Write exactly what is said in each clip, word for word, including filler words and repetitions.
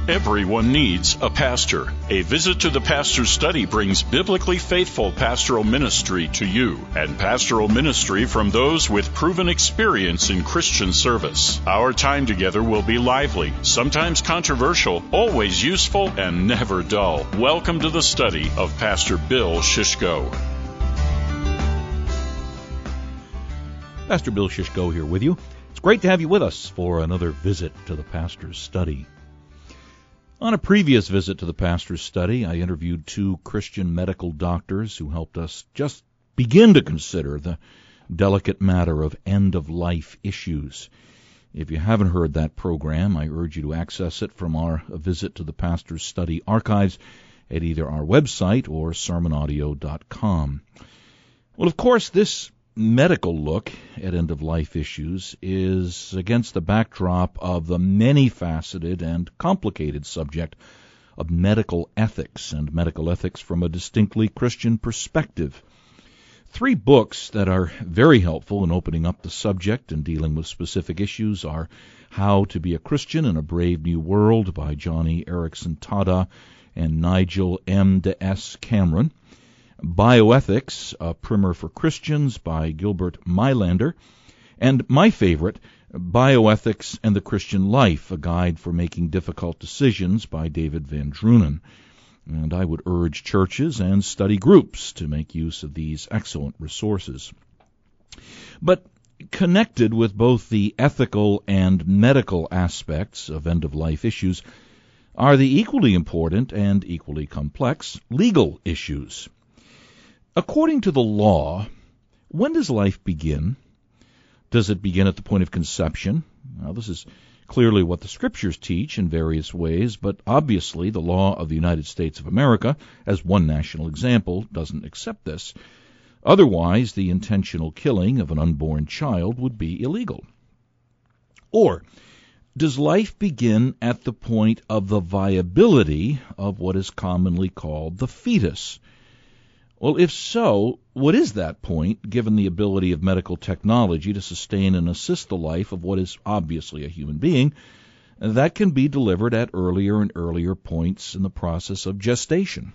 Everyone needs a pastor. A visit to the pastor's study brings biblically faithful pastoral ministry to you, and pastoral ministry from those with proven experience in Christian service. Our time together will be lively, sometimes controversial, always useful, and never dull. Welcome to the study of Pastor Bill Shishko. Pastor Bill Shishko here with you. It's great to have you with us for another visit to the pastor's study. On a previous visit to the pastor's study, I interviewed two Christian medical doctors who helped us just begin to consider the delicate matter of end-of-life issues. If you haven't heard that program, I urge you to access it from our Visit to the Pastor's Study archives at either our website or sermon audio dot com. Well, of course, this medical look at end-of-life issues is against the backdrop of the many-faceted and complicated subject of medical ethics, and medical ethics from a distinctly Christian perspective. Three books that are very helpful in opening up the subject and dealing with specific issues are How to Be a Christian in a Brave New World by Johnny Erickson Tada and Nigel M. de S. Cameron, Bioethics, a Primer for Christians by Gilbert Meilander, and my favorite, Bioethics and the Christian Life, a Guide for Making Difficult Decisions by David Van Drunen. And I would urge churches and study groups to make use of these excellent resources. But connected with both the ethical and medical aspects of end-of-life issues are the equally important and equally complex legal issues. According to the law, when does life begin? Does it begin at the point of conception? Now, this is clearly what the Scriptures teach in various ways, but obviously the law of the United States of America, as one national example, doesn't accept this. Otherwise, the intentional killing of an unborn child would be illegal. Or, does life begin at the point of the viability of what is commonly called the fetus? Well, if so, what is that point, given the ability of medical technology to sustain and assist the life of what is obviously a human being, that can be delivered at earlier and earlier points in the process of gestation?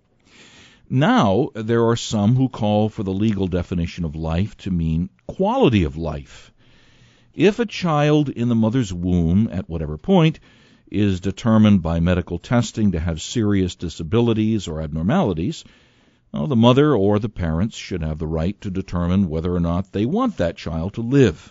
Now, there are some who call for the legal definition of life to mean quality of life. If a child in the mother's womb, at whatever point, is determined by medical testing to have serious disabilities or abnormalities, well, the mother or the parents should have the right to determine whether or not they want that child to live.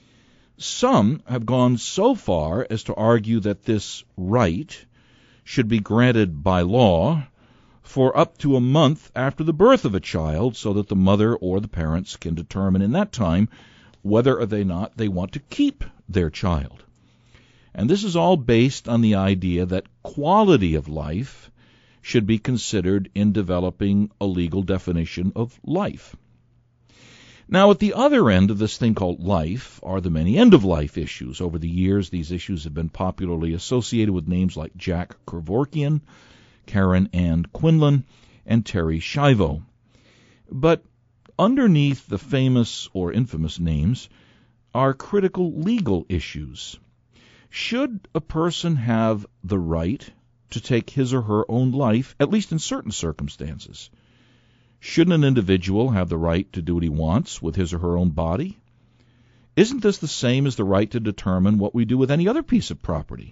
Some have gone so far as to argue that this right should be granted by law for up to a month after the birth of a child, so that the mother or the parents can determine in that time whether or they not they want to keep their child. And this is all based on the idea that quality of life should be considered in developing a legal definition of life. Now, at the other end of this thing called life are the many end-of-life issues. Over the years, these issues have been popularly associated with names like Jack Kevorkian, Karen Ann Quinlan, and Terry Schiavo. But underneath the famous or infamous names are critical legal issues. Should a person have the right to take his or her own life, at least in certain circumstances? Shouldn't an individual have the right to do what he wants with his or her own body? Isn't this the same as the right to determine what we do with any other piece of property?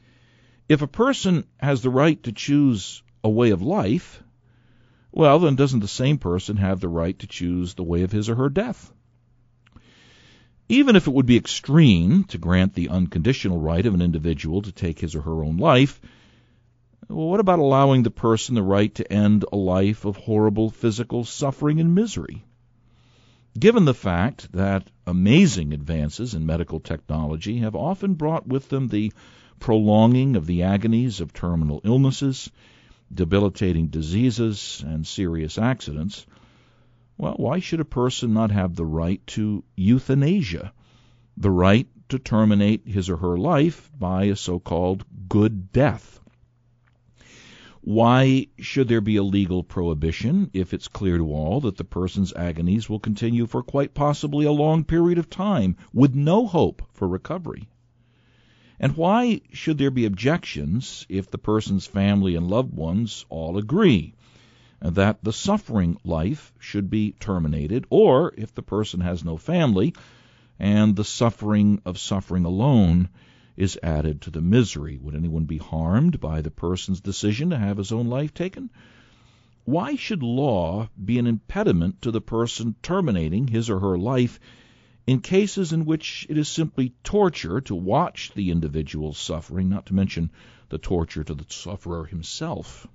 If a person has the right to choose a way of life, well, then doesn't the same person have the right to choose the way of his or her death? Even if it would be extreme to grant the unconditional right of an individual to take his or her own life, well, what about allowing the person the right to end a life of horrible physical suffering and misery? Given the fact that amazing advances in medical technology have often brought with them the prolonging of the agonies of terminal illnesses, debilitating diseases, and serious accidents, well, why should a person not have the right to euthanasia, the right to terminate his or her life by a so-called good death? Why should there be a legal prohibition if it's clear to all that the person's agonies will continue for quite possibly a long period of time with no hope for recovery? And why should there be objections if the person's family and loved ones all agree that the suffering life should be terminated, or if the person has no family and the suffering of suffering alone is added to the misery? Would anyone be harmed by the person's decision to have his own life taken? Why should law be an impediment to the person terminating his or her life in cases in which it is simply torture to watch the individual's suffering, not to mention the torture to the sufferer himself?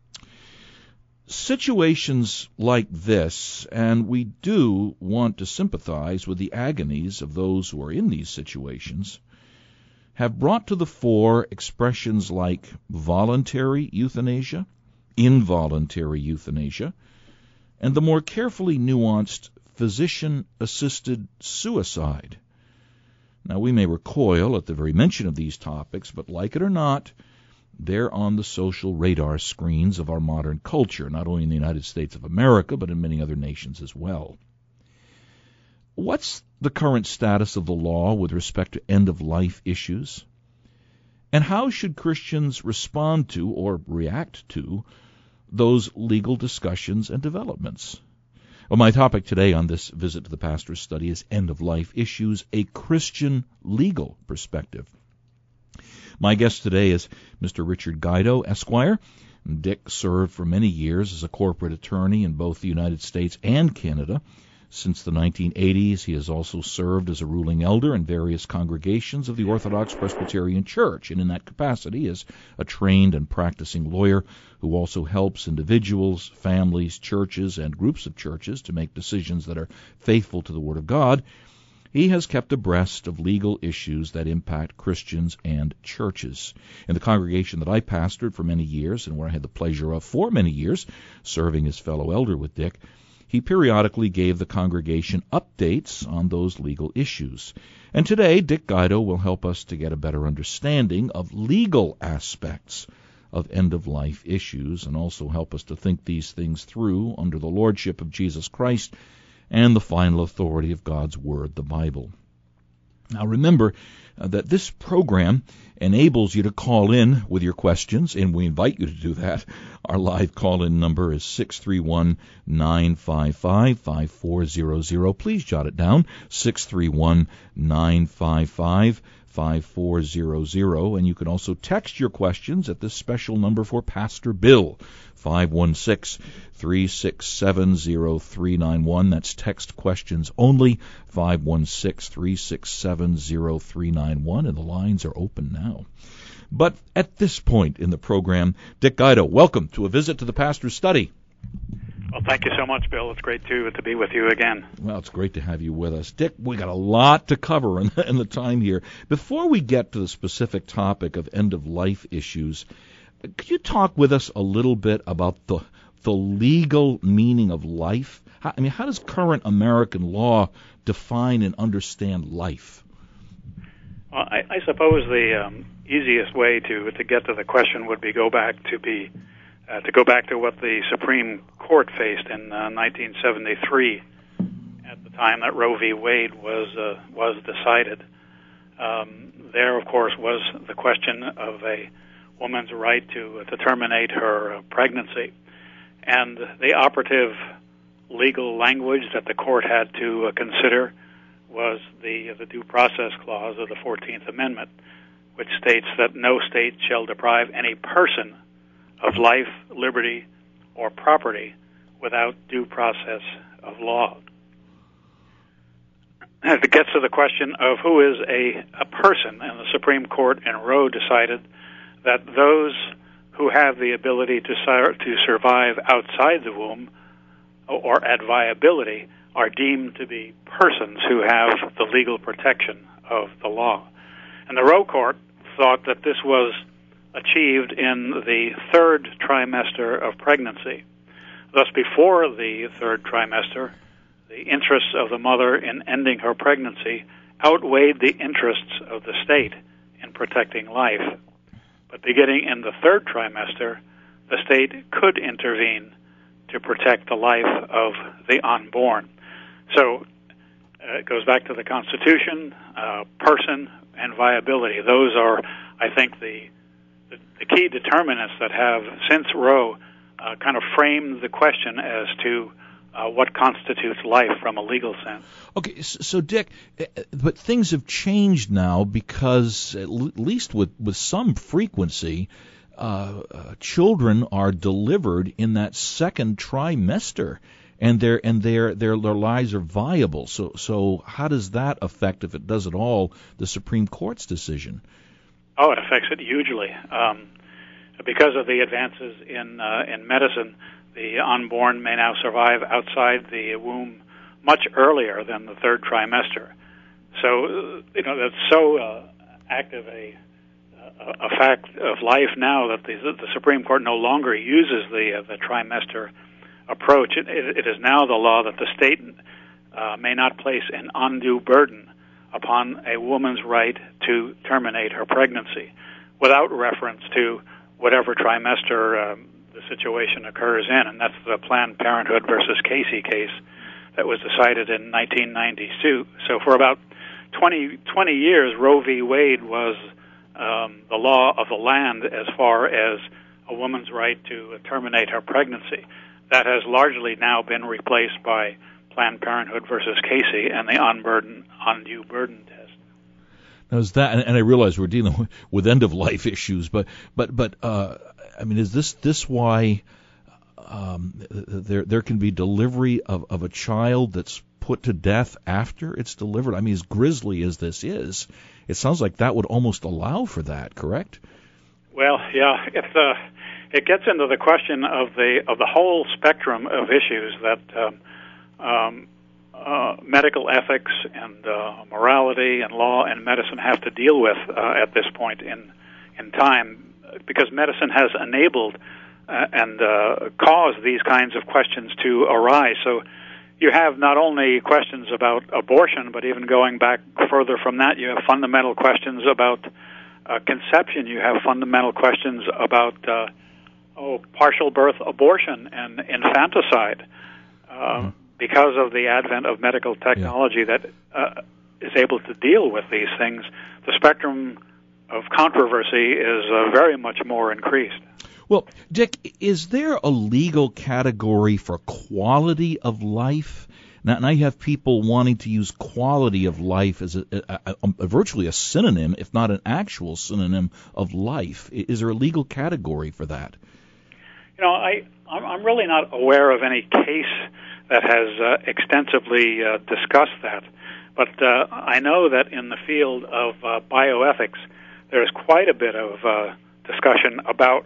Situations like this, and we do want to sympathize with the agonies of those who are in these situations, have brought to the fore expressions like voluntary euthanasia, involuntary euthanasia, and the more carefully nuanced physician-assisted suicide. Now, we may recoil at the very mention of these topics, but like it or not, they're on the social radar screens of our modern culture, not only in the United States of America, but in many other nations as well. What's the current status of the law with respect to end-of-life issues? And how should Christians respond to or react to those legal discussions and developments? Well, my topic today on this visit to the pastor's study is End-of-Life Issues, a Christian Legal Perspective. My guest today is Mister Richard Guido, Esquire. Dick served for many years as a corporate attorney in both the United States and Canada. Since the nineteen eighties, he has also served as a ruling elder in various congregations of the Orthodox Presbyterian Church, and in that capacity is a trained and practicing lawyer who also helps individuals, families, churches, and groups of churches to make decisions that are faithful to the Word of God. He has kept abreast of legal issues that impact Christians and churches. In the congregation that I pastored for many years, and where I had the pleasure of for many years serving as fellow elder with Dick, he periodically gave the congregation updates on those legal issues. And today, Dick Guido will help us to get a better understanding of legal aspects of end-of-life issues, and also help us to think these things through under the lordship of Jesus Christ and the final authority of God's Word, the Bible. Now remember uh, that this program enables you to call in with your questions, and we invite you to do that. Our live call-in number is six three one, nine five five, five four zero zero. Please jot it down, six three one, nine five five, five four zero zero. And you can also text your questions at this special number for Pastor Bill, five one six, three six seven, zero three nine one. That's text questions only, five one six, three six seven, zero three nine one, and the lines are open now. But at this point in the program, Dick Guido, welcome to a visit to the pastor's study. Well, thank you so much, Bill. It's great to to be with you again. Well, it's great to have you with us. Dick, we got a lot to cover in, in the time here. Before we get to the specific topic of end-of-life issues, could you talk with us a little bit about the the legal meaning of life? How, I mean, how does current American law define and understand life? Well, I, I suppose the um, easiest way to to get to the question would be go back to be uh, to go back to what the Supreme Court faced in uh, nineteen seventy-three, at the time that Roe v. Wade was uh, was decided. Um, there, of course, was the question of a woman's right to to terminate her uh, pregnancy, and the operative legal language that the court had to uh, consider was the the due process clause of the fourteenth Amendment, which states that no state shall deprive any person of life, liberty, or property without due process of law. As it gets to the question of who is a, a person, and the Supreme Court in Roe decided that those who have the ability to sur- to survive outside the womb or at viability are deemed to be persons who have the legal protection of the law. And the Roe Court thought that this was achieved in the third trimester of pregnancy. Thus, before the third trimester, the interests of the mother in ending her pregnancy outweighed the interests of the state in protecting life. But beginning in the third trimester, the state could intervene to protect the life of the unborn. So uh, it goes back to the Constitution. A person and viability. Those are, I think, the the, the key determinants that have, since Roe, uh, kind of framed the question as to uh, what constitutes life from a legal sense. Okay, so Dick, but things have changed now because, at least with, with some frequency, uh, uh, children are delivered in that second trimester, and their and their their their lives are viable. So so how does that affect, if it does at all, the Supreme Court's decision? Oh, it affects it hugely. Um, because of the advances in uh, in medicine, the unborn may now survive outside the womb much earlier than the third trimester. So, you know, that's so uh, active a, a a fact of life now that the, the Supreme Court no longer uses the uh, the trimester approach. It, it, it is now the law that the state uh, may not place an undue burden upon a woman's right to terminate her pregnancy without reference to whatever trimester um, the situation occurs in. And that's the Planned Parenthood versus Casey case that was decided in nineteen ninety-two. So for about twenty, twenty years, Roe v. Wade was um, the law of the land as far as a woman's right to terminate her pregnancy. That has largely now been replaced by Planned Parenthood versus Casey and the unburden, undue burden test. Now is that, and I realize we're dealing with, with end of life issues, but but but uh, I mean, is this this why um, there there can be delivery of, of a child that's put to death after it's delivered? I mean, as grisly as this is, it sounds like that would almost allow for that. Correct? Well, yeah, it's uh, it gets into the question of the of the whole spectrum of issues that. Um, Um, uh, medical ethics and uh, morality and law and medicine have to deal with uh, at this point in in time, because medicine has enabled uh, and uh, caused these kinds of questions to arise. So you have not only questions about abortion, but even going back further from that, you have fundamental questions about uh, conception. You have fundamental questions about uh, oh, partial birth abortion and infanticide. Uh, mm-hmm. Because of the advent of medical technology yeah. that uh, is able to deal with these things, the spectrum of controversy is uh, very much more increased. Well, Dick, is there a legal category for quality of life? Now, now you have people wanting to use quality of life as a, a, a, a virtually a synonym, if not an actual synonym, of life. Is there a legal category for that? You know, I, I'm really not aware of any case that has uh, extensively uh, discussed that. But uh, I know that in the field of uh, bioethics, there's quite a bit of uh, discussion about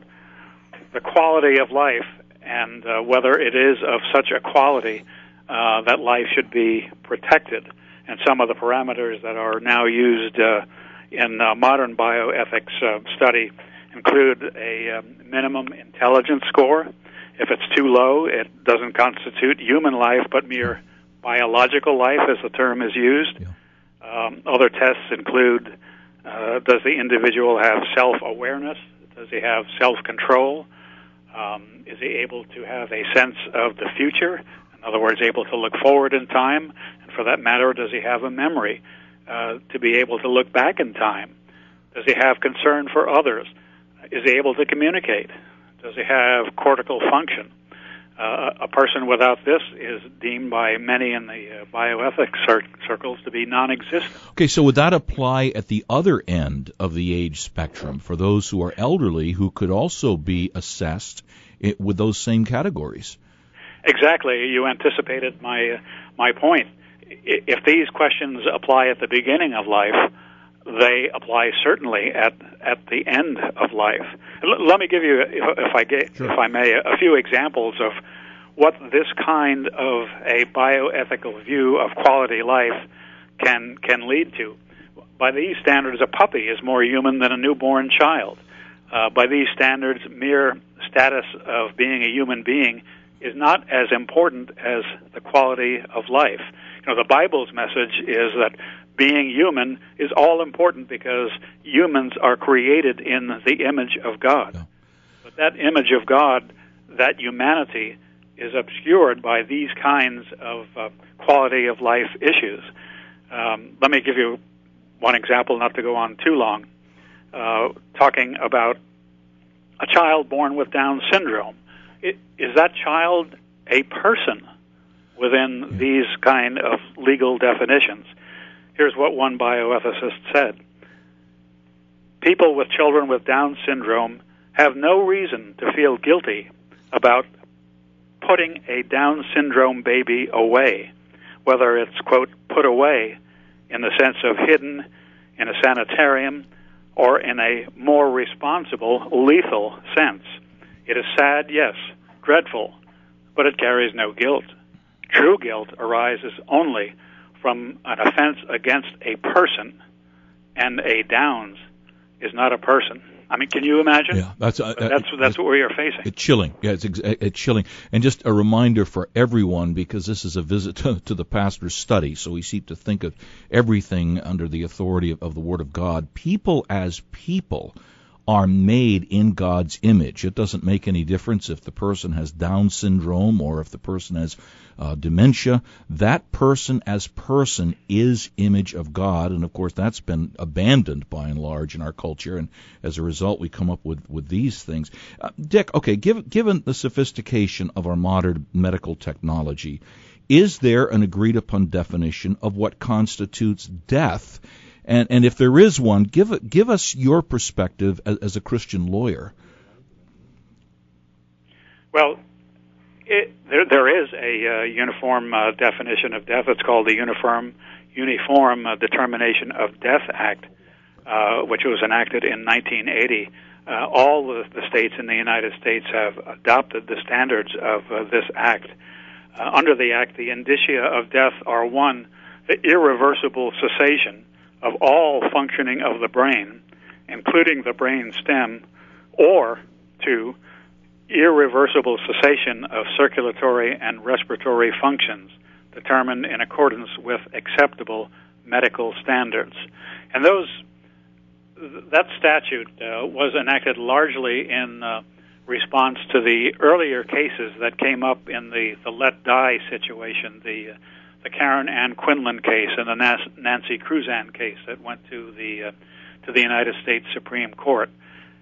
the quality of life and uh, whether it is of such a quality uh, that life should be protected. And some of the parameters that are now used uh, in uh, modern bioethics uh, study include a um, minimum intelligence score. If it's too low, it doesn't constitute human life, but mere biological life, as the term is used. Yeah. Um, other tests include, uh, does the individual have self-awareness? Does he have self-control? Um, is he able to have a sense of the future? In other words, able to look forward in time? And for that matter, does he have a memory uh, to be able to look back in time? Does he have concern for others? Is he able to communicate? Does he have cortical function? Uh, a person without this is deemed by many in the uh, bioethics cir- circles to be non-existent. Okay, so would that apply at the other end of the age spectrum for those who are elderly who could also be assessed it, with those same categories? Exactly. You anticipated my uh, my point. If these questions apply at the beginning of life, they apply certainly at at the end of life. L- let me give you, if, if I get, sure. if I may, a, a few examples of what this kind of a bioethical view of quality life can can lead to. By these standards, a puppy is more human than a newborn child. Uh, by these standards, mere status of being a human being is not as important as the quality of life. You know, the Bible's message is that being human is all important because humans are created in the image of God. Yeah. But that image of God, that humanity, is obscured by these kinds of uh, quality of life issues. Um, let me give you one example, not to go on too long, uh, talking about a child born with Down syndrome. It, is that child a person within yeah. these kind of legal definitions? Here's what one bioethicist said. People with children with Down syndrome have no reason to feel guilty about putting a Down syndrome baby away, whether it's, quote, put away in the sense of hidden in a sanitarium or in a more responsible, lethal sense. It is sad, yes, dreadful, but it carries no guilt. True guilt arises only from an offense against a person, and a Downs is not a person. I mean, can you imagine? Yeah, that's uh, that's that's what we are facing. It's chilling. Yeah, it's it's chilling. And just a reminder for everyone, because this is a visit to, to the pastor's study, so we seek to think of everything under the authority of, of the Word of God. People as people are made in God's image. It doesn't make any difference if the person has Down syndrome or if the person has uh, dementia. That person as person is image of God, and of course that's been abandoned by and large in our culture, and as a result we come up with, with these things. Uh, Dick, okay, give, given the sophistication of our modern medical technology, is there an agreed upon definition of what constitutes death? And, and if there is one, give give us your perspective as, as a Christian lawyer. Well, it, there there is a uh, uniform uh, definition of death. It's called the Uniform Uniform uh, Determination of Death Act, uh, which was enacted in nineteen eighty. Uh, all the, the states in the United States have adopted the standards of uh, this act. Uh, under the act, the indicia of death are, one, the irreversible cessation of all functioning of the brain, including the brain stem, or two, irreversible cessation of circulatory and respiratory functions determined in accordance with acceptable medical standards. And those that statute uh, was enacted largely in uh, response to the earlier cases that came up in the, the let die situation, the uh, the Karen Ann Quinlan case and the Nancy Cruzan case that went to the uh, to the United States Supreme Court.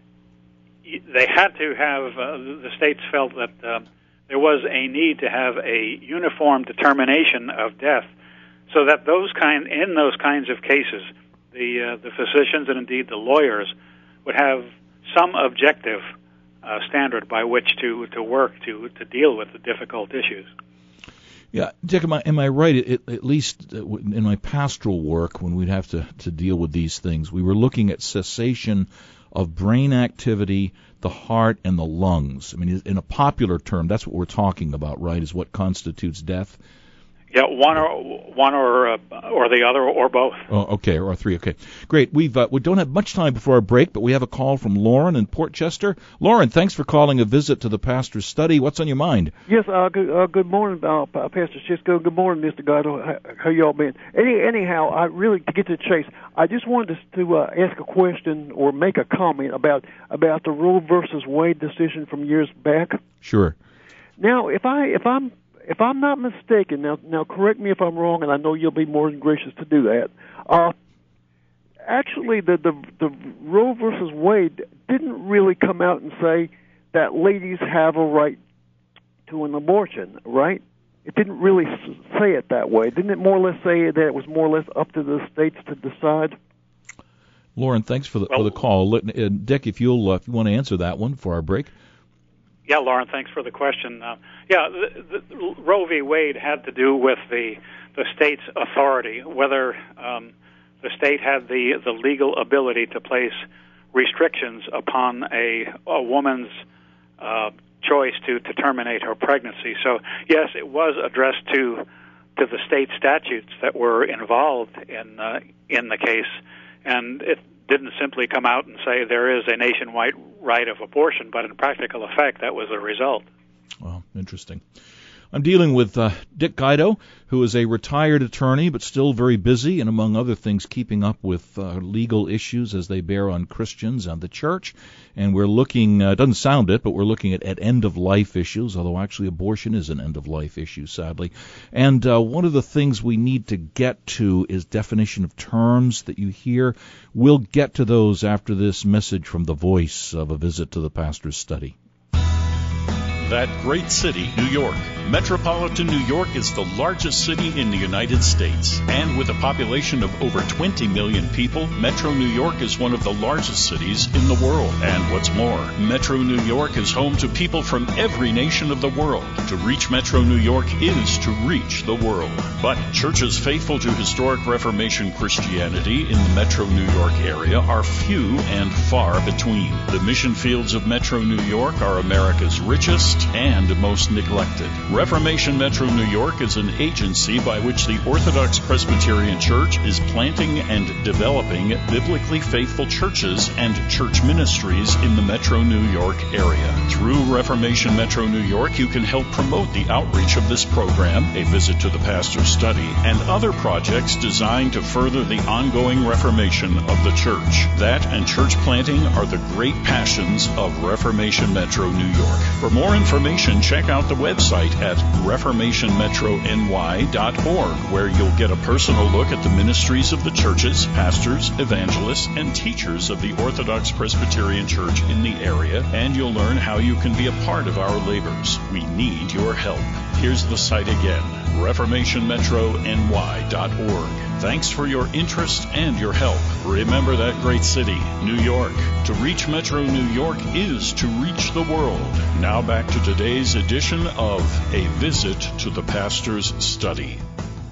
They had to have uh, the states felt that uh, there was a need to have a uniform determination of death, so that those kind in those kinds of cases, the uh, the physicians and indeed the lawyers would have some objective uh, standard by which to to work to to deal with the difficult issues. Yeah, Dick, am I, am I right? At, at least in my pastoral work, when we'd have to, to deal with these things, we were looking at cessation of brain activity, the heart, and the lungs. I mean, in a popular term, that's what we're talking about, right, is what constitutes death? Yeah, one or one or uh, or the other or both. Oh, okay, or three. Okay, great. We've uh, we don't have much time before our break, but we have a call from Lauren in Port Chester. Lauren, thanks for calling a visit to the pastor's study. What's on your mind? Yes, uh, good, uh, good morning, uh, Pastor Cisco. Good morning, Mister Gatto. How, how y'all been? Any, anyhow, I really to get to the chase. I just wanted to, to uh, ask a question or make a comment about about the Roe versus Wade decision from years back. Sure. Now, if I if I'm If I'm not mistaken, now, now correct me if I'm wrong, and I know you'll be more than gracious to do that. Uh, actually, the, the the Roe versus Wade didn't really come out and say that ladies have a right to an abortion, right? It didn't really say it that way. Didn't it more or less say that it was more or less up to the states to decide? Lauren, thanks for the well, for the call. Uh, Dick, if you'll uh, if you want to answer that one for our break. Yeah, Lauren, thanks for the question. Uh, yeah, the, the Roe v. Wade had to do with the the state's authority, whether um, the state had the, the legal ability to place restrictions upon a, a woman's uh, choice to, to terminate her pregnancy. So, yes, it was addressed to to the state statutes that were involved in uh, in the case, and it didn't simply come out and say there is a nationwide right of abortion, but in practical effect, that was the result. Well, interesting. I'm dealing with uh, Dick Guido, who is a retired attorney but still very busy and, among other things, keeping up with uh, legal issues as they bear on Christians and the church. And we're looking, uh, doesn't sound it, but we're looking at, at end-of-life issues, although actually abortion is an end-of-life issue, sadly. And uh, one of the things we need to get to is definition of terms that you hear. We'll get to those after this message from the voice of A Visit to the Pastor's Study. That great city, New York. Metropolitan New York is the largest city in the United States. And with a population of over twenty million people, Metro New York is one of the largest cities in the world. And what's more, Metro New York is home to people from every nation of the world. To reach Metro New York is to reach the world. But churches faithful to historic Reformation Christianity in the Metro New York area are few and far between. The mission fields of Metro New York are America's richest and most neglected. Reformation Metro New York is an agency by which the Orthodox Presbyterian Church is planting and developing biblically faithful churches and church ministries in the Metro New York area. Through Reformation Metro New York, you can help promote the outreach of this program, A Visit to the Pastor's Study, and other projects designed to further the ongoing reformation of the church. That and church planting are the great passions of Reformation Metro New York. For more information, check out the website at reformation metro n y dot org, where you'll get a personal look at the ministries of the churches, pastors, evangelists, and teachers of the Orthodox Presbyterian Church in the area, and you'll learn how you can be a part of our labors. We need your help. Here's the site again, reformation metro n y dot org. Thanks for your interest and your help. Remember that great city, New York. To reach Metro New York is to reach the world. Now back to today's edition of A Visit to the Pastor's Study.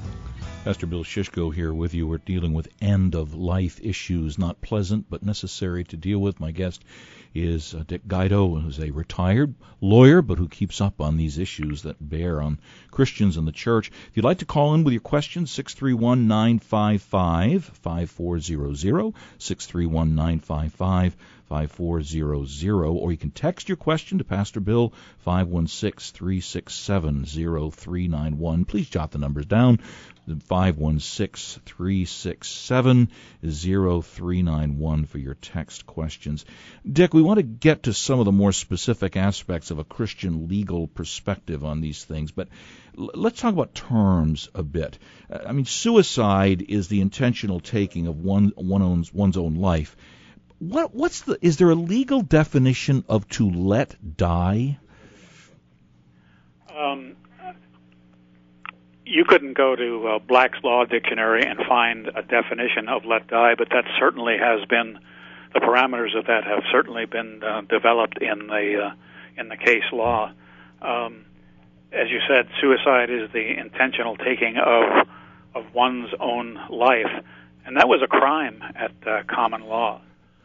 Pastor Bill Shishko here with you. We're dealing with end-of-life issues, not pleasant but necessary to deal with. My guest is uh, Dick Guido, who's a retired lawyer, but who keeps up on these issues that bear on Christians and the church. If you'd like to call in with your questions, six three one, nine five five, five four zero zero, six three one, nine five five, five four zero zero, or you can text your question to Pastor Bill, five one six, three six seven, zero three nine one. Please jot the numbers down, five one six, three six seven, zero three nine one for your text questions. Dick, we want to get to some of the more specific aspects of a Christian legal perspective on these things, but l- let's talk about terms a bit. Uh, I mean, suicide is the intentional taking of one, one owns, one's own life. What, what's the? Is there a legal definition of to let die? Um, you couldn't go to uh, Black's Law Dictionary and find a definition of let die, but that certainly has been, the parameters of that have certainly been uh, developed in the uh, in the case law. Um, as you said, suicide is the intentional taking of of one's own life, and that was a crime at uh, common law.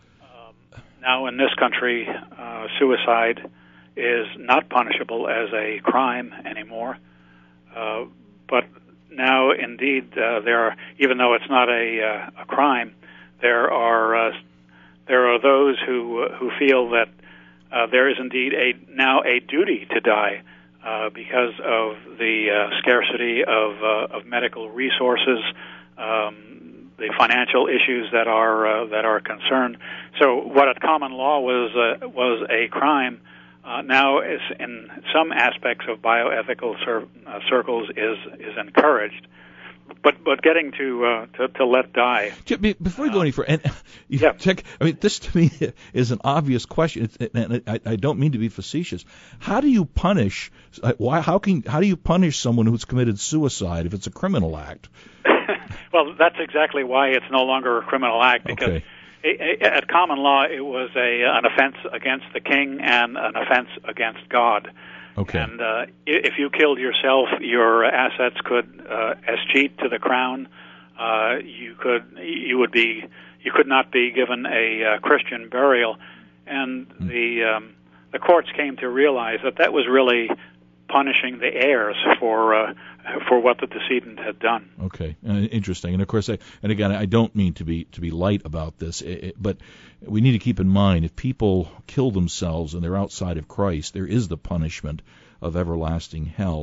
Now, in this country, uh, suicide is not punishable as a crime anymore. Uh, but now, indeed, uh, there are, even though it's not a, uh, a crime, there are uh, there are those who uh, who feel that uh, there is indeed a now a duty to die uh, because of the uh, scarcity of uh, of medical resources. Um, the financial issues that are uh, that are concerned. So what at common law was uh, was a crime uh, now is in some aspects of bioethical cir- uh, circles is is encouraged. But but getting to uh, to, to let die. Before we go any further, and you yeah. check. I mean, this to me is an obvious question, it's, and I, I don't mean to be facetious. How do you punish? Why? How can? How do you punish someone who's committed suicide if it's a criminal act? Well, that's exactly why it's no longer a criminal act, because okay. it, it, at common law it was a an offense against the king and an offense against God. Okay. And uh, if you killed yourself, your assets could uh, escheat to the crown. Uh, you could you would be you could not be given a uh, Christian burial, and mm. the um, the courts came to realize that that was really punishing the heirs for uh, for what the decedent had done. Okay, uh, interesting. And of course, I, and again, I don't mean to be to be light about this, it, it, but we need to keep in mind if people kill themselves and they're outside of Christ, there is the punishment of everlasting hell.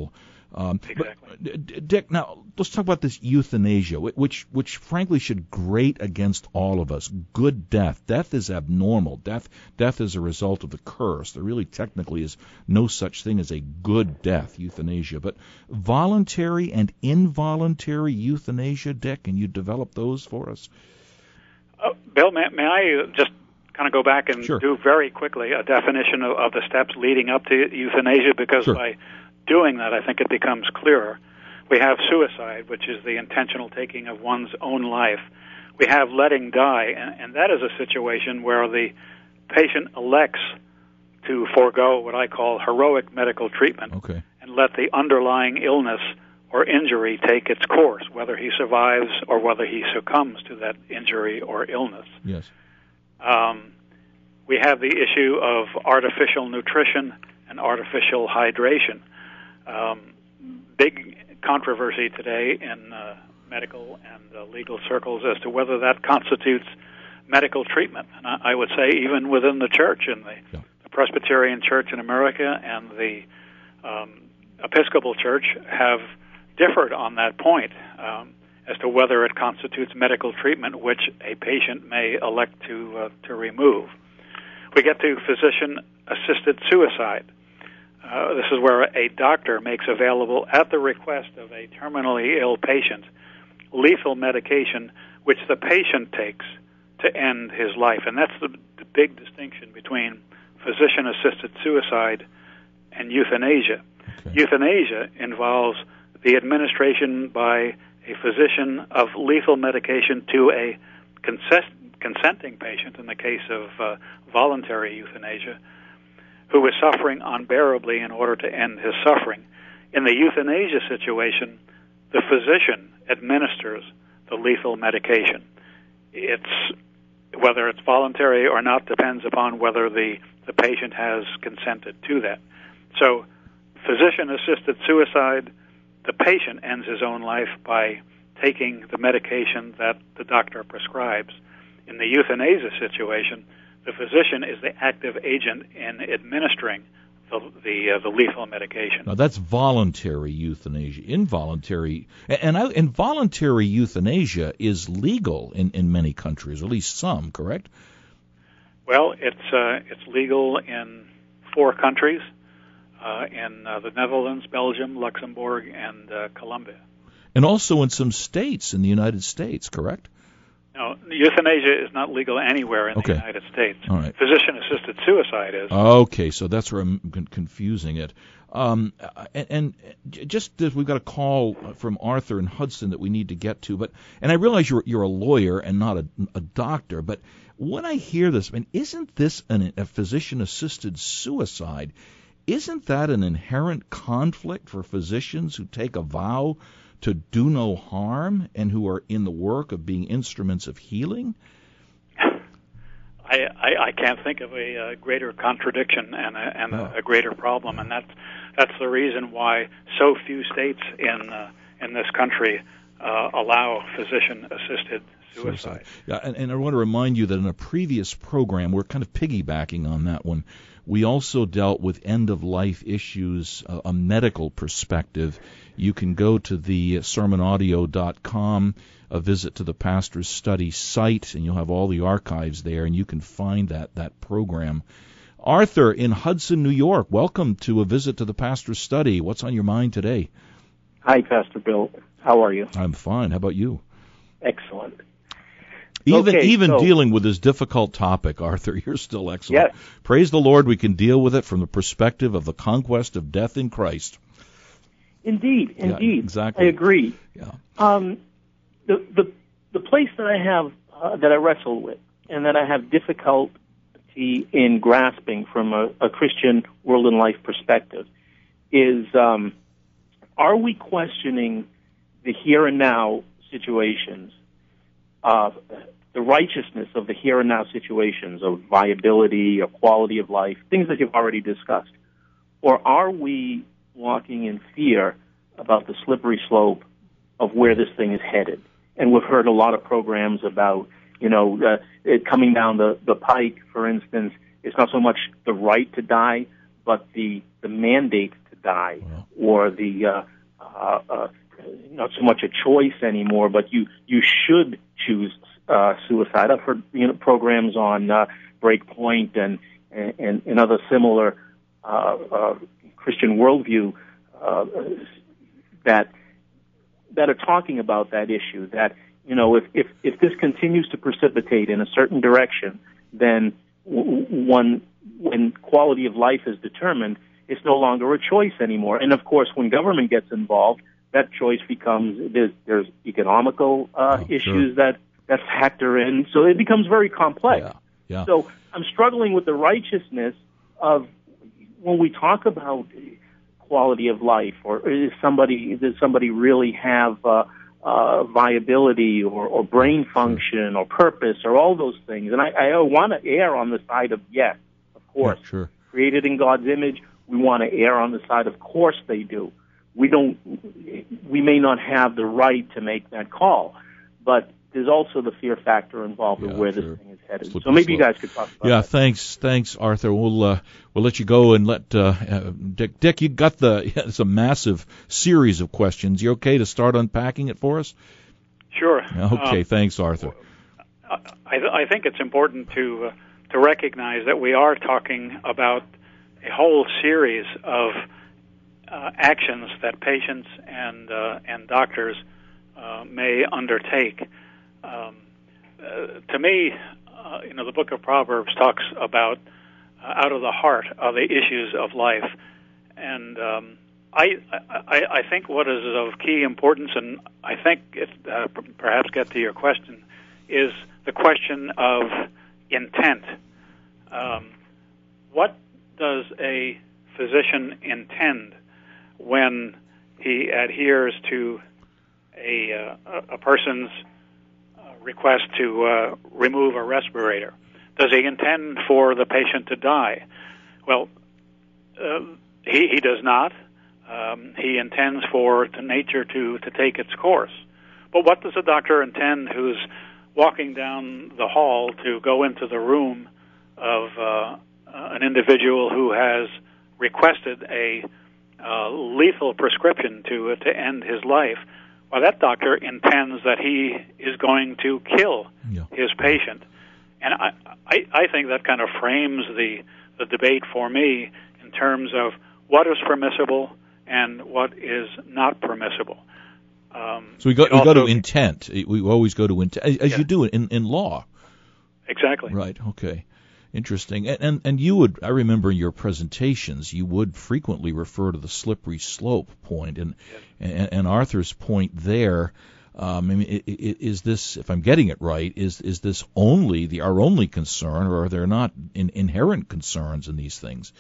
Um, exactly. But, Dick, now let's talk about this euthanasia, which, which frankly should grate against all of us. Good death. Death is abnormal. Death, death is a result of the curse. There really technically is no such thing as a good death, euthanasia. But voluntary and involuntary euthanasia, Dick, can you develop those for us? Uh, Bill, may, may I just kind of go back and Sure. do very quickly a definition of, of the steps leading up to euthanasia, because Sure. by doing that, I think it becomes clearer. We have suicide, which is the intentional taking of one's own life. We have letting die, and, and that is a situation where the patient elects to forego what I call heroic medical treatment Okay. and let the underlying illness or injury take its course, whether he survives or whether he succumbs to that injury or illness. Yes. Um, we have the issue of artificial nutrition and artificial hydration. Um, big controversy today in uh, medical and uh, legal circles as to whether that constitutes medical treatment. And I, I would say even within the church, in the, Yeah. the Presbyterian Church in America and the um, Episcopal Church have differed on that point um, as to whether it constitutes medical treatment, which a patient may elect to uh, to remove. We get to physician-assisted suicide. Uh, this is where a doctor makes available, at the request of a terminally ill patient, lethal medication which the patient takes to end his life. And that's the, the big distinction between physician-assisted suicide and euthanasia. Okay. Euthanasia involves the administration by a physician of lethal medication to a consent, consenting patient, in the case of uh, voluntary euthanasia, who is suffering unbearably in order to end his suffering. In the euthanasia situation, the physician administers the lethal medication. It's whether it's voluntary or not depends upon whether the, the patient has consented to that. So, physician-assisted suicide, the patient ends his own life by taking the medication that the doctor prescribes. In the euthanasia situation, the physician is the active agent in administering the the, uh, the lethal medication. Now that's voluntary euthanasia. Involuntary and I, involuntary euthanasia is legal in, in many countries, at least some, correct? Well, it's uh, it's legal in four countries, uh, in uh, the Netherlands, Belgium, Luxembourg, and uh, Colombia. And also in some states in the United States, correct? No, euthanasia is not legal anywhere in Okay. the United States. All right. Physician-assisted suicide is. Okay, so that's where I'm con- confusing it. Um, and, and just as we've got a call from Arthur in Hudson that we need to get to, but and I realize you're you're a lawyer and not a, a doctor, but when I hear this, I mean, isn't this an, a physician-assisted suicide? Isn't that an inherent conflict for physicians who take a vow to do no harm and who are in the work of being instruments of healing? I, I, I can't think of a, uh greater contradiction and, a, and Oh. a, a greater problem, and that's that's the reason why so few states in uh, in this country uh, allow physician-assisted suicide. Yeah, and, and I want to remind you that in a previous program, we're kind of piggybacking on that one. We also dealt with end-of-life issues, uh, a medical perspective. You can go to the sermon audio dot com, a visit to the Pastor's Study site, and you'll have all the archives there, and you can find that, that program. Arthur in Hudson, New York, welcome to a visit to the Pastor's Study. What's on your mind today? Hi, Pastor Bill. How are you? I'm fine. How about you? Excellent. Even Okay, even so- dealing with this difficult topic, Arthur, you're still excellent. Yes. Praise the Lord, we can deal with it from the perspective of the conquest of death in Christ. Indeed, Yeah, indeed. exactly. I agree. Yeah. Um, the the the place that I have uh, that I wrestle with and that I have difficulty in grasping from a, a Christian world and life perspective is: um, are we questioning the here and now situations, uh, the righteousness of the here and now situations of viability, of quality of life, things that you've already discussed, or are we walking in fear about the slippery slope of where this thing is headed? And we've heard a lot of programs about, you know, uh, it coming down the, the pike, for instance, it's not so much the right to die, but the, the mandate to die, Wow. or the uh, uh, uh, not so much a choice anymore, but you you should choose uh, suicide. I've heard you know, programs on uh, Breakpoint and, and and other similar uh, uh, Christian worldview uh, that that are talking about that issue. That you know, if if if this continues to precipitate in a certain direction, then one when quality of life is determined, it's no longer a choice anymore. And of course, when government gets involved, that choice becomes there's, there's economical uh, oh, issues sure. that that factor in. So it becomes very complex. Yeah. Yeah. So I'm struggling with the righteousness of when we talk about quality of life, or is somebody does somebody really have uh, uh, viability or, or brain function or purpose or all those things? And I, I want to err on the side of yes, of course. Yeah, sure. Created in God's image, we want to err on the side of course they do. We don't. We may not have the right to make that call, but there's also the fear factor involved yeah, in where sure. this thing is headed. Slippery so maybe slope. you guys could talk about yeah, that. Yeah, thanks, thanks, Arthur. We'll uh, we'll let you go and let uh, uh, Dick. Dick, you got the. Yeah, it's a massive series of questions. You okay to start unpacking it for us? Sure. Okay, um, thanks, Arthur. I, I think it's important to uh, to recognize that we are talking about a whole series of uh, actions that patients and uh, and doctors uh, may undertake. Um, uh, to me, uh, you know, the Book of Proverbs talks about uh, out of the heart are the issues of life, and um, I, I I think what is of key importance, and I think it uh, perhaps get to your question, is the question of intent. Um, what does a physician intend when he adheres to a uh, a person's uh, request to uh, remove a respirator? Does he intend for the patient to die? Well, uh, he he does not. Um, he intends for the nature to, to take its course. But what does a doctor intend who's walking down the hall to go into the room of uh, an individual who has requested a uh, lethal prescription to uh, to end his life? Well, that doctor intends that he is going to kill yeah. his patient. And I, I, I think that kind of frames the, the debate for me in terms of what is permissible and what is not permissible. Um, so we go, we also, go to intent. We always go to intent, as yeah. you do in, in law. Exactly. Right, okay. Interesting. And, and and you would, I remember in your presentations, you would frequently refer to the slippery slope point. And, yes. and, and Arthur's point there, um, I mean, is this, if I'm getting it right, is is this only the our only concern, or are there not in, inherent concerns in these things?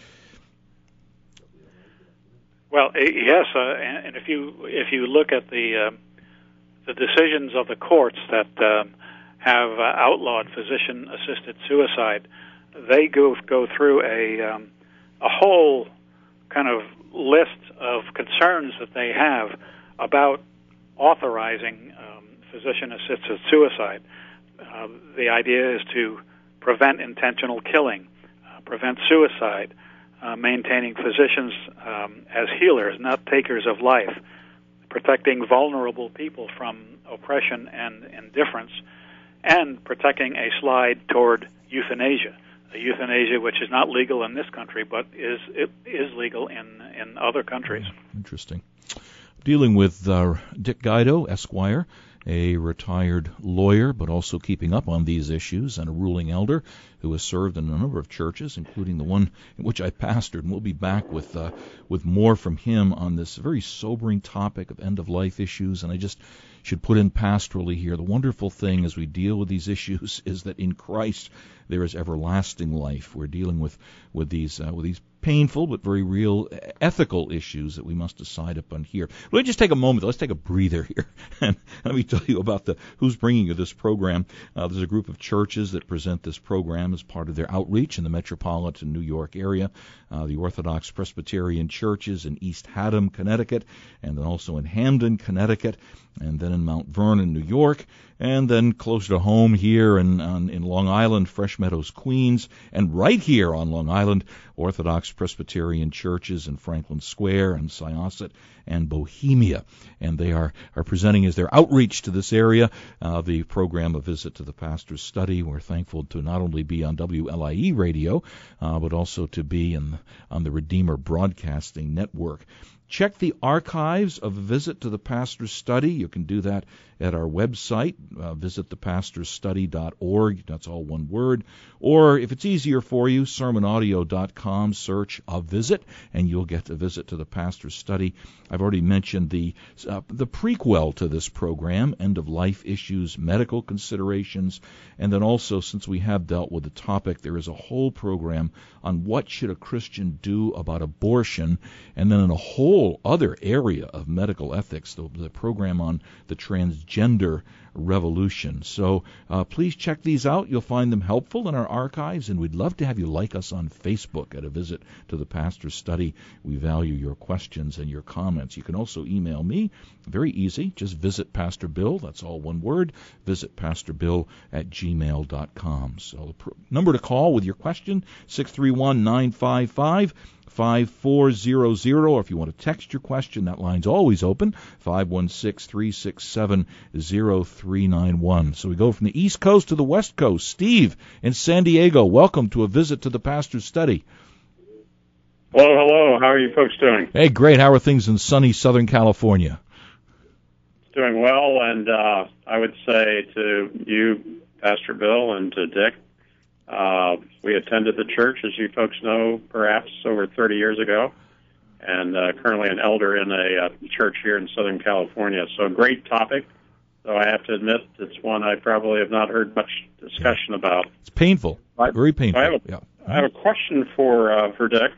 Well, yes, uh, and, and if you if you look at the uh, the decisions of the courts that um, have uh, outlawed physician-assisted suicide, they go go through a um, a whole kind of list of concerns that they have about authorizing um, physician-assisted suicide. Uh, the idea is to prevent intentional killing, uh, prevent suicide. Uh, maintaining physicians um, as healers, not takers of life, protecting vulnerable people from oppression and indifference, and protecting a slide toward euthanasia, a euthanasia which is not legal in this country, but is it is legal in, in other countries. Interesting. Dealing with uh, Dick Guido, Esquire, a retired lawyer, but also keeping up on these issues, and a ruling elder who has served in a number of churches, including the one in which I pastored. And we'll be back with uh, with more from him on this very sobering topic of end-of-life issues. And I just should put in pastorally here, the wonderful thing as we deal with these issues is that in Christ there is everlasting life. We're dealing with with these uh, with these painful but very real ethical issues that we must decide upon here. Let me just take a moment. Let's take a breather here, and let me tell you about the who's bringing you this program. Uh, there's a group of churches that present this program as part of their outreach in the metropolitan New York area. Uh, the Orthodox Presbyterian churches in East Haddam, Connecticut, and then also in Hamden, Connecticut, and then in Mount Vernon, New York, and then closer to home here in, on, in Long Island, Fresh Meadows, Queens, and right here on Long Island, Orthodox Presbyterian churches in Franklin Square and Syosset and Bohemia. And they are, are presenting as their outreach to this area uh, the program A Visit to the Pastor's Study. We're thankful to not only be on W L I E radio, uh, but also to be in, on the Redeemer Broadcasting Network. Check the archives of A Visit to the Pastor's Study. You can do that at our website, uh, visit the pastors study dot org. That's all one word. Or if it's easier for you, sermon audio dot com, search A Visit, and you'll get A Visit to the Pastor's Study. I've already mentioned the uh, the prequel to this program, end-of-life issues, medical considerations, and then also, since we have dealt with the topic, there is a whole program on what should a Christian do about abortion, and then in a whole other area of medical ethics, the, the program on the transgender revolution. So uh, please check these out. You'll find them helpful in our archives, and we'd love to have you like us on Facebook at A Visit to the Pastor's Study. We value your questions and your comments. You can also email me. Very easy. Just visit Pastor Bill. That's all one word. Visit Pastor Bill at gmail dot com. So the pr- number to call with your question, six three one, nine five five, five four zero zero, or if you want to text your question, that line's always open, five one six, three six seven, zero three nine one. So we go from the East Coast to the West Coast. Steve in San Diego, welcome to A Visit to the Pastor's Study. Hello, hello. How are you folks doing? Hey, great. How are things in sunny Southern California? Doing well, and uh, I would say to you, Pastor Bill, and to Dick, Uh, we attended the church, as you folks know, perhaps over thirty years ago, and uh, currently an elder in a uh, church here in Southern California. So a great topic, though I have to admit it's one I probably have not heard much discussion about. It's painful, I, very painful. I have a, yeah. I have a question for uh, for Dick,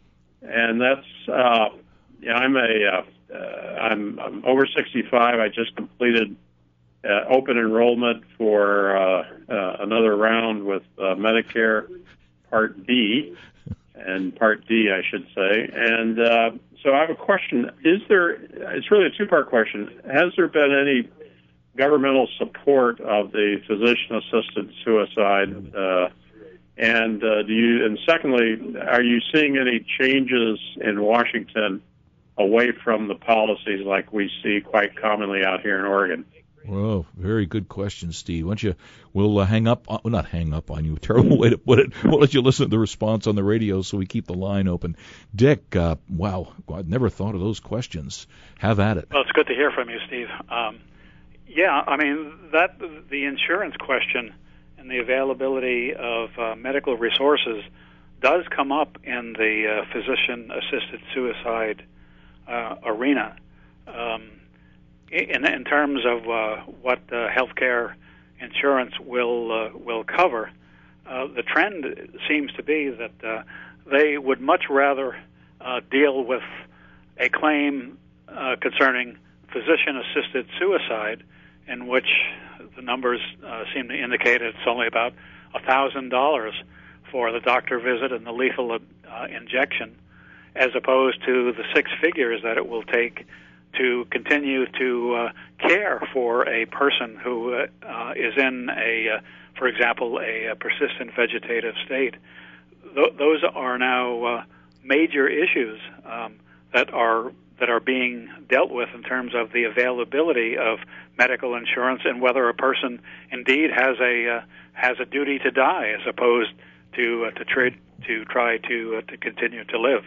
and that's, uh, yeah, I'm a uh, uh, I'm, I'm over sixty-five. I just completed Uh, open enrollment for uh, uh, another round with uh, Medicare Part B, and Part D, I should say. And uh, so I have a question. Is there, it's really a two-part question. Has there been any governmental support of the physician-assisted suicide? Uh, and uh, do you, and secondly, are you seeing any changes in Washington away from the policies like we see quite commonly out here in Oregon? Whoa, very good question, Steve. Why don't you, we'll uh, hang up, on, well, not hang up on you, terrible way to put it. We'll let you listen to the response on the radio so we keep the line open. Dick, uh, wow, I'd never thought of those questions. Have at it. Well, it's good to hear from you, Steve. Um, yeah, I mean, that the insurance question and the availability of uh, medical resources does come up in the uh, physician-assisted suicide uh, arena. Um, In, in terms of uh, what uh, healthcare insurance will uh, will cover, uh, the trend seems to be that uh, they would much rather uh, deal with a claim uh, concerning physician-assisted suicide, in which the numbers uh, seem to indicate it's only about one thousand dollars for the doctor visit and the lethal uh, injection, as opposed to the six figures that it will take to continue to uh, care for a person who uh, uh, is in a, uh, for example, a, a persistent vegetative state. Th- those are now uh, major issues um, that are that are being dealt with in terms of the availability of medical insurance and whether a person indeed has a uh, has a duty to die as opposed to uh, to try to try to uh, to continue to live.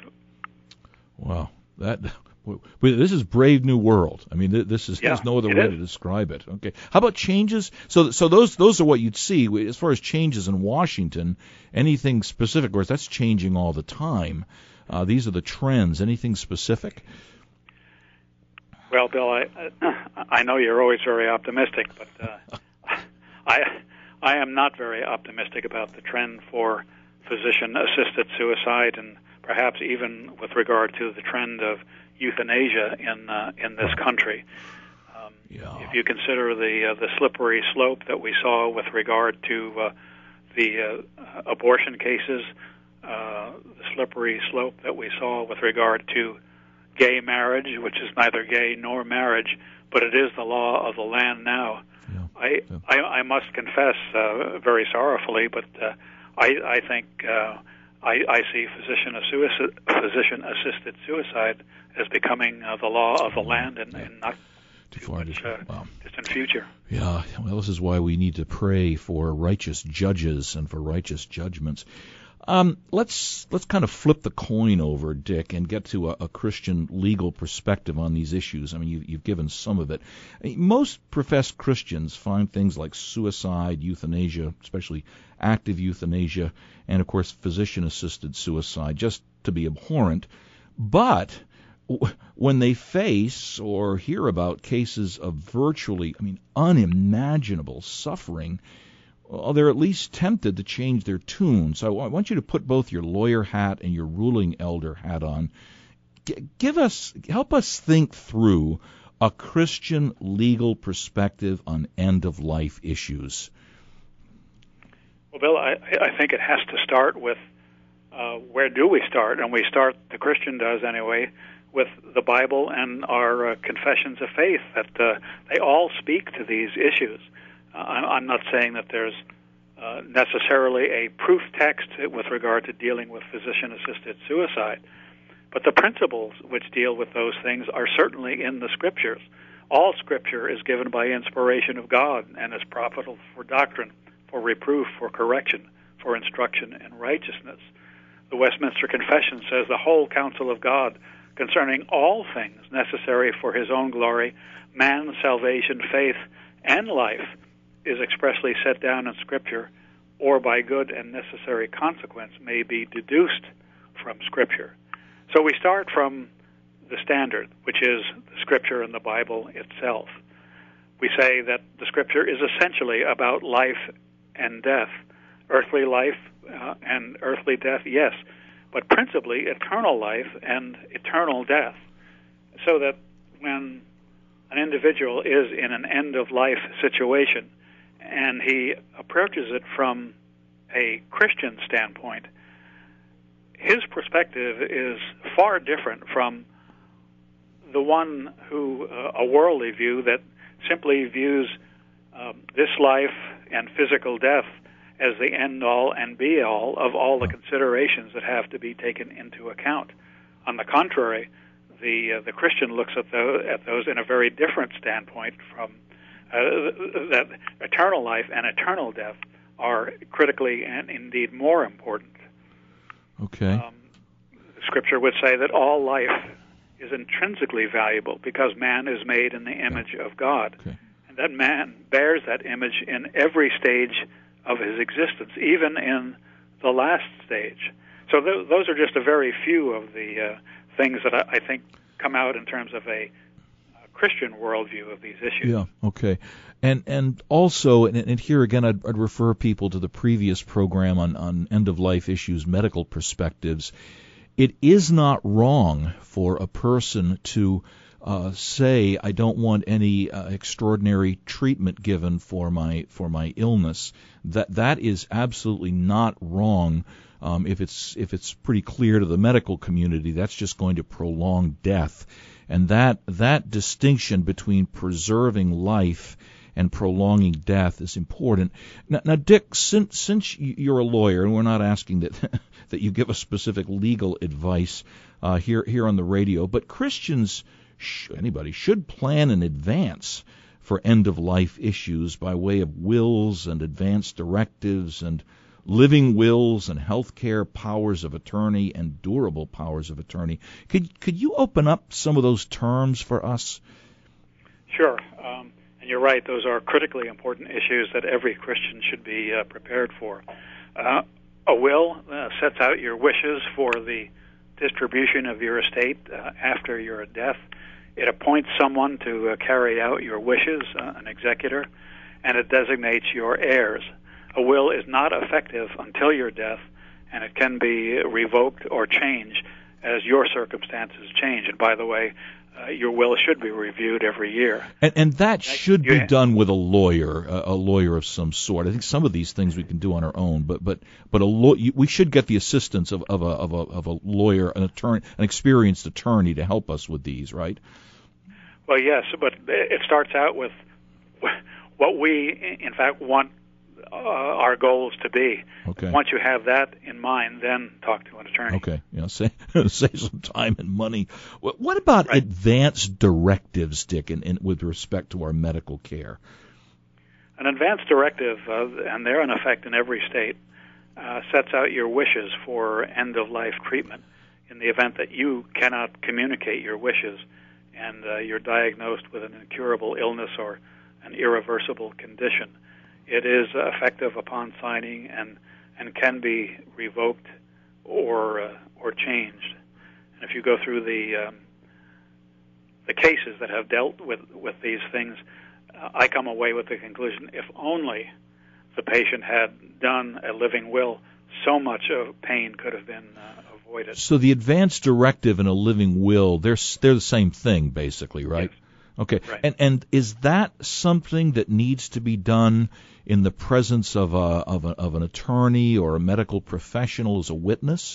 Wow, that. This is brave new world. I mean, this is yeah, there's no other way is. to describe it. Okay, how about changes? So, so those those are what you'd see as far as changes in Washington. Anything specific? Of course, that's changing all the time. Uh, these are the trends. Anything specific? Well, Bill, I I know you're always very optimistic, but uh, I I am not very optimistic about the trend for physician-assisted suicide, and perhaps even with regard to the trend of euthanasia in uh, in this country. Um, yeah. If you consider the uh, the slippery slope that we saw with regard to uh, the uh, abortion cases, uh, the slippery slope that we saw with regard to gay marriage, which is neither gay nor marriage, but it is the law of the land now. Yeah. I, Yeah. I I must confess uh, very sorrowfully, but uh, I I think uh, I, I see physician-assisted physician-assisted suicide as becoming uh, the law of the land and, and not too far much, uh, wow. distant future. Yeah, well, this is why we need to pray for righteous judges and for righteous judgments. Um, let's let's kind of flip the coin over, Dick, and get to a, a Christian legal perspective on these issues. I mean, you, you've given some of it. I mean, most professed Christians find things like suicide, euthanasia, especially active euthanasia, and, of course, physician-assisted suicide, just to be abhorrent. But w- when they face or hear about cases of virtually, I mean, unimaginable suffering, well, they're at least tempted to change their tune. So I want you to put both your lawyer hat and your ruling elder hat on. G- give us, help us think through a Christian legal perspective on end-of-life issues. Well, Bill, I, I think it has to start with uh, where do we start? And we start, the Christian does anyway, with the Bible and our uh, confessions of faith, that uh, they all speak to these issues. Uh, I'm not saying that there's uh, necessarily a proof text with regard to dealing with physician-assisted suicide, but the principles which deal with those things are certainly in the Scriptures. All Scripture is given by inspiration of God and is profitable for doctrine, for reproof, for correction, for instruction in righteousness. The Westminster Confession says the whole counsel of God concerning all things necessary for his own glory, man's salvation, faith, and life is expressly set down in Scripture, or by good and necessary consequence may be deduced from Scripture. So we start from the standard, which is the Scripture and the Bible itself. We say that the Scripture is essentially about life and death, earthly life uh, and earthly death, yes, but principally eternal life and eternal death, so that when an individual is in an end-of-life situation and he approaches it from a Christian standpoint, his perspective is far different from the one who, uh, a worldly view that simply views um, this life and physical death as the end-all and be-all of all the considerations that have to be taken into account. On the contrary, the uh, the Christian looks at those, at those in a very different standpoint from uh, that eternal life and eternal death are critically and indeed more important. Okay. Um, Scripture would say that all life is intrinsically valuable because man is made in the image of God. Okay. And that man bears that image in every stage of his existence, even in the last stage. So th- those are just a very few of the uh, things that I, I think come out in terms of a Christian worldview of these issues. Yeah, okay. And and also, and, and here again, I'd, I'd refer people to the previous program on, on end-of-life issues, medical perspectives. It is not wrong for a person to uh, say, I don't want any uh, extraordinary treatment given for my for my illness. That that is absolutely not wrong. Um, if it's if it's pretty clear to the medical community, that's just going to prolong death. And that that distinction between preserving life and prolonging death is important. Now, now Dick, since since you're a lawyer, and we're not asking that that you give us specific legal advice uh, here here on the radio, but Christians, sh- anybody should plan in advance for end-of-life issues by way of wills and advance directives and living wills and healthcare powers of attorney and durable powers of attorney. Could could you open up some of those terms for us? Sure. Um, and you're right, those are critically important issues that every Christian should be uh, prepared for. Uh, a will uh, sets out your wishes for the distribution of your estate uh, after your death. It appoints someone to uh, carry out your wishes, uh, an executor, and it designates your heirs. A will is not effective until your death, and it can be revoked or changed as your circumstances change. And by the way, uh, your will should be reviewed every year. And, and that should be yeah. done with a lawyer, a, a lawyer of some sort. I think some of these things we can do on our own, but but but a law, we should get the assistance of, of a of a of a lawyer, an attorney, an experienced attorney to help us with these, right? Well, yes, but it starts out with what we, in fact, want uh, our goals to be. Okay. Once you have that in mind, then talk to an attorney. Okay. Yeah, save, save some time and money. What, what about Right. advanced directives, Dick, in, in, with respect to our medical care? An advance directive, uh, and they're in effect in every state, uh, sets out your wishes for end-of-life treatment in the event that you cannot communicate your wishes and uh, you're diagnosed with an incurable illness or an irreversible condition. It is uh, effective upon signing and, and can be revoked or uh, or changed. And if you go through the um, the cases that have dealt with, with these things, uh, I come away with the conclusion, if only the patient had done a living will, so much of pain could have been uh, avoided. So the advance directive and a living will, they're they're the same thing, basically, right? Yes. Okay. Right. And and is that something that needs to be done in the presence of a of a, of an attorney or a medical professional as a witness?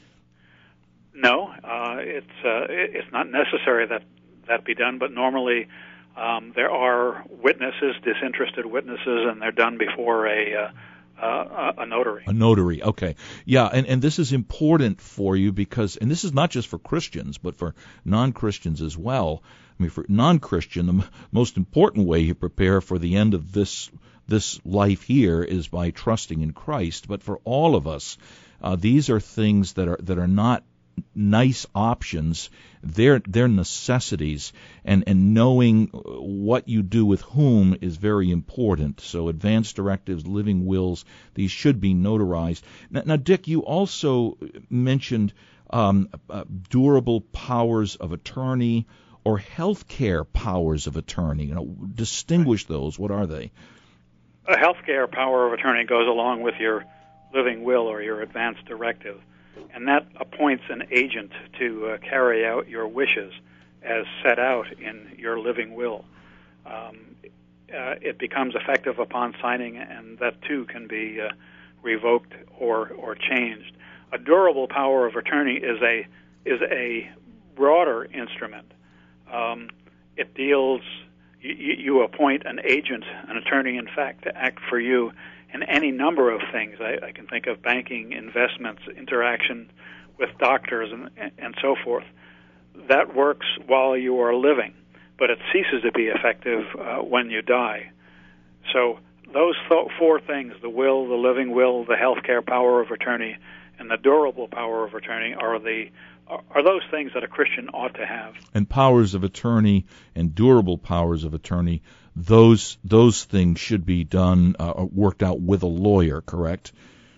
No, uh, it's uh, it's not necessary that that be done, but normally um, there are witnesses, disinterested witnesses, and they're done before a uh, uh, a notary. A notary, okay. Yeah, and, and this is important for you because, and this is not just for Christians, but for non-Christians as well. I mean, for non-Christian, the m- most important way you prepare for the end of this this life here is by trusting in Christ. But for all of us, uh, these are things that are that are not nice options. They're they're necessities, and and knowing what you do with whom is very important. So advance directives, living wills, these should be notarized. Now, now Dick, you also mentioned um, uh, durable powers of attorney or health care powers of attorney. You know, distinguish those. What are they? A healthcare power of attorney goes along with your living will or your advance directive, and that appoints an agent to uh, carry out your wishes as set out in your living will. Um, uh, it becomes effective upon signing, and that too can be uh, revoked or or changed. A durable power of attorney is a is a broader instrument. Um, it deals. You, you appoint an agent, an attorney, in fact, to act for you in any number of things. I, I can think of banking, investments, interaction with doctors, and, and so forth. That works while you are living, but it ceases to be effective uh, when you die. So those th- four things, the will, the living will, the healthcare power of attorney, and the durable power of attorney are the are those things that a Christian ought to have. And powers of attorney and durable powers of attorney, those those things should be done, uh, worked out with a lawyer, correct?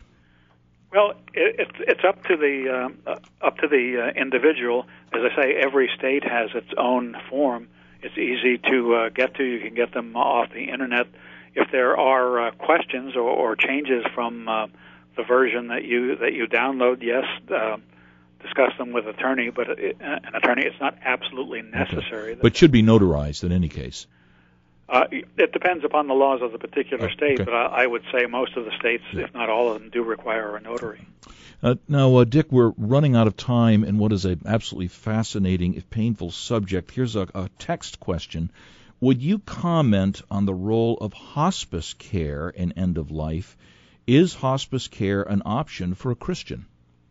Well, it, it's it's up to the uh, up to the uh, individual. As I say, every state has its own form. It's easy to uh, get to. You can get them off the internet. If there are uh, questions or, or changes from uh, the version that you that you download, yes. Uh, discuss them with attorney, but it, an attorney, it's not absolutely necessary. Okay. But should be notarized in any case. Uh, it depends upon the laws of the particular oh, state, okay. but I, I would say most of the states, if not all of them, do require a notary. Uh, now, uh, Dick, we're running out of time in what is an absolutely fascinating, if painful, subject. Here's a, a text question. Would you comment on the role of hospice care in end of life? Is hospice care an option for a Christian?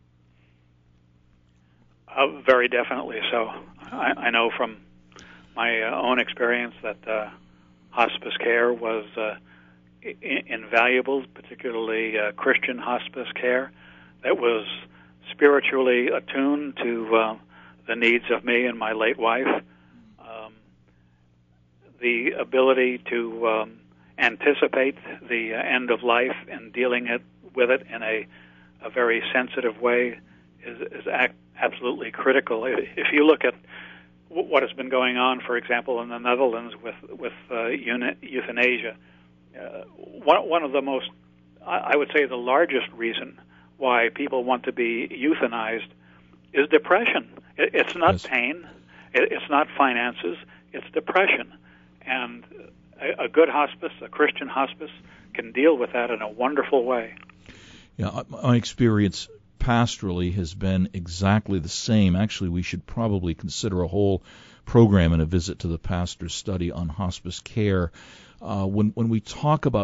Uh, very definitely so. I, I know from my uh, own experience that uh, hospice care was uh, I- invaluable, particularly uh, Christian hospice care that was spiritually attuned to uh, the needs of me and my late wife. Um, the ability to um, anticipate the uh, end of life and dealing it with it in a, a very sensitive way is, is act, absolutely critical. If you look at what has been going on, for example, in the Netherlands with with uh, euthanasia, uh, one one of the most, I would say, the largest reason why people want to be euthanized is depression. It, it's not yes. pain, it, it's not finances, it's depression, and a, a good hospice, a Christian hospice, can deal with that in a wonderful way. Yeah, my experience pastorally has been exactly the same. Actually, we should probably consider a whole program and a visit to the pastor's study on hospice care. Uh, when when we talk about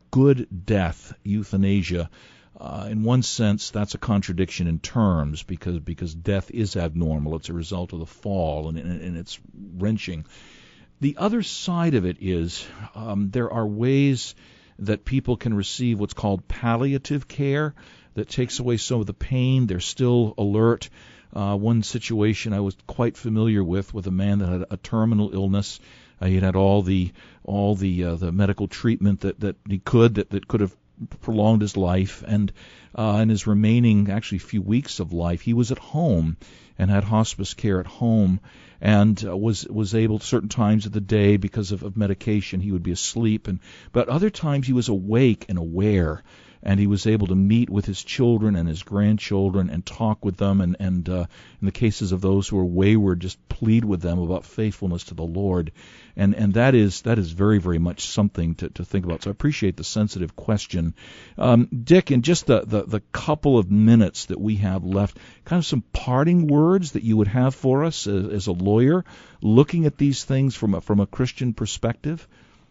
good death, euthanasia, uh, in one sense, that's a contradiction in terms because because death is abnormal. It's a result of the fall, and, and, and it's wrenching. The other side of it is um, there are ways that people can receive what's called palliative care that takes away some of the pain. They're still alert. Uh, one situation I was quite familiar with, with a man that had a terminal illness. Uh, he had had all the all the uh, the medical treatment that, that he could that, that could have prolonged his life, and uh, in his remaining actually few weeks of life, he was at home and had hospice care at home, and uh, was was able certain times of the day because of, of medication he would be asleep, and but other times he was awake and aware. And he was able to meet with his children and his grandchildren and talk with them, and, and uh, in the cases of those who are wayward, just plead with them about faithfulness to the Lord. And and that is that is very, very much something to, to think about. So I appreciate the sensitive question. Um, Dick, in just the, the, the couple of minutes that we have left, kind of some parting words that you would have for us as, as a lawyer, looking at these things from a, from a Christian perspective?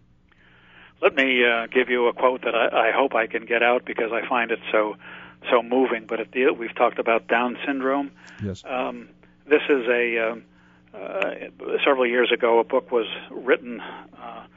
Let me uh, give you a quote that I, I hope I can get out because I find it so so moving. But at the, we've talked about Down syndrome. Yes. Um, this is a uh, uh, several years ago. A book was written uh,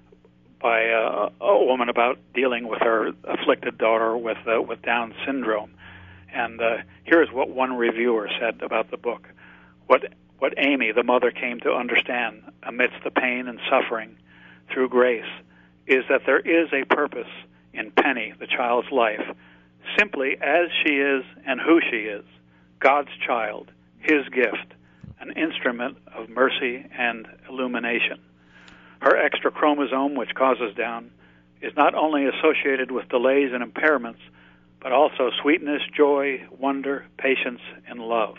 by a, a woman about dealing with her afflicted daughter with uh, with Down syndrome. And uh, here's what one reviewer said about the book: What what Amy, the mother, came to understand amidst the pain and suffering through grace is that there is a purpose in Penny, the child's life, simply as she is and who she is, God's child, His gift, an instrument of mercy and illumination. Her extra chromosome, which causes Down, is not only associated with delays and impairments, but also sweetness, joy, wonder, patience, and love.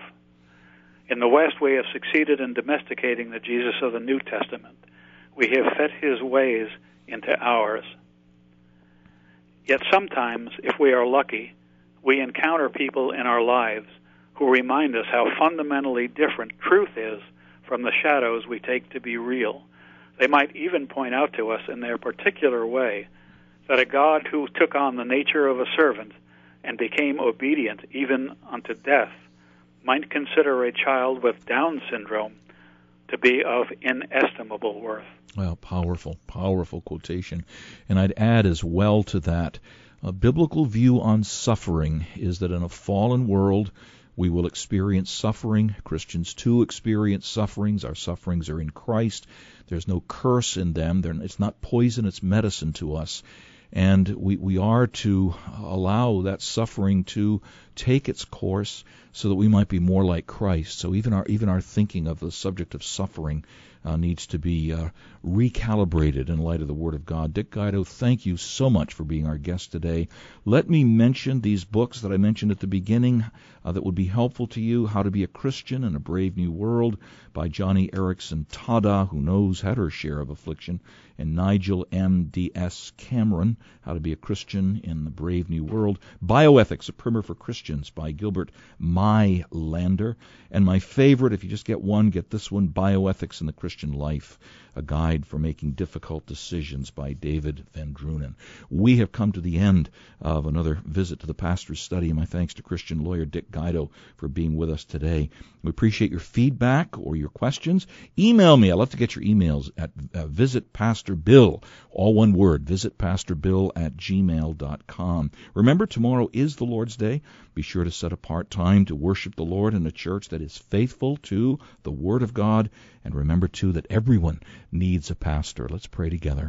In the West, we have succeeded in domesticating the Jesus of the New Testament. We have fit His ways into ours. Yet sometimes, if we are lucky, we encounter people in our lives who remind us how fundamentally different truth is from the shadows we take to be real. They might even point out to us in their particular way that a God who took on the nature of a servant and became obedient even unto death might consider a child with Down syndrome to be of inestimable worth. Well, powerful, powerful quotation. And I'd add as well to that, a biblical view on suffering is that in a fallen world, we will experience suffering. Christians, too, experience sufferings. Our sufferings are in Christ. There's no curse in them. They're, it's not poison, it's medicine to us. And we, we are to allow that suffering to take its course so that we might be more like Christ. So even our even our thinking of the subject of suffering uh, needs to be uh, recalibrated in light of the Word of God. Dick Guido, thank you so much for being our guest today. Let me mention these books that I mentioned at the beginning uh, that would be helpful to you. How to Be a Christian in a Brave New World by Johnny Erickson Tada, who knows had her share of affliction, and Nigel M D S Cameron, How to Be a Christian in the Brave New World. Bioethics, a Primer for Christians by Gilbert Mylander. And my favorite, if you just get one, get this one, Bioethics in the Christian Life, a guide for making difficult decisions by David Van Drunen. We have come to the end of another visit to the Pastor's Study, and my thanks to Christian lawyer Dick Guido for being with us today. We appreciate your feedback or your questions. Email me. I'd love to get your emails at uh, Visit Pastor Bill, all one word, Visit Pastor Bill at gmail dot com. Remember, tomorrow is the Lord's Day. Be sure to set apart time to worship the Lord in a church that is faithful to the Word of God. And remember, too, that everyone needs a pastor. Let's pray together.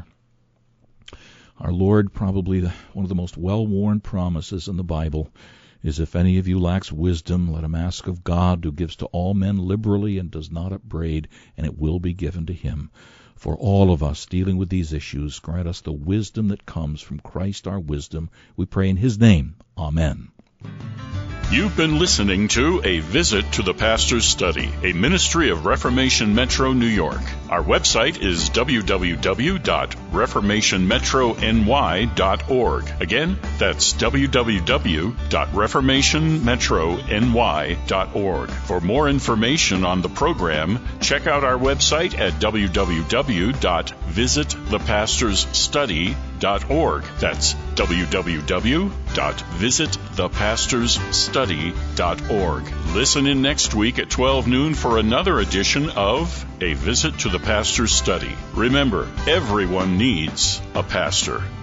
Our Lord, probably the, one of the most well-worn promises in the Bible is, if any of you lacks wisdom, let him ask of God, who gives to all men liberally and does not upbraid, and it will be given to him. For all of us dealing with these issues, grant us the wisdom that comes from Christ our wisdom. We pray in his name. Amen. You've been listening to A Visit to the Pastor's Study, a ministry of Reformation Metro New York. Our website is w w w dot reformation metro n y dot org. Again, that's w w w dot reformation metro n y dot org. For more information on the program, check out our website at w w w dot visit the pastors study dot org. That's w w w dot visit the pastors study dot org. Listen in next week at twelve noon for another edition of A Visit to the Pastor's Study. Remember, everyone needs a pastor.